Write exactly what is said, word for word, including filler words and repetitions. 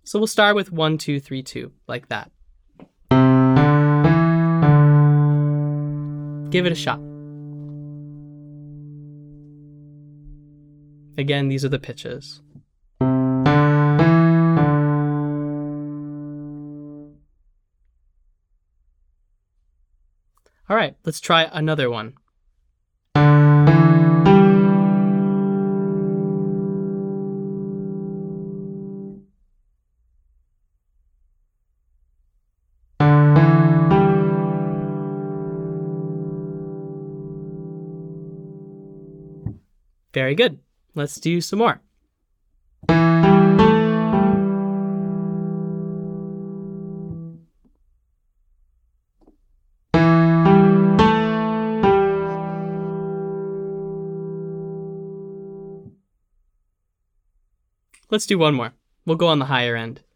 So we'll start with one, two, three, two, like that. Give it a shot. Again, these are the pitches. All right, let's try another one. Very good. Let's do some more. Let's do one more. We'll go on the higher end.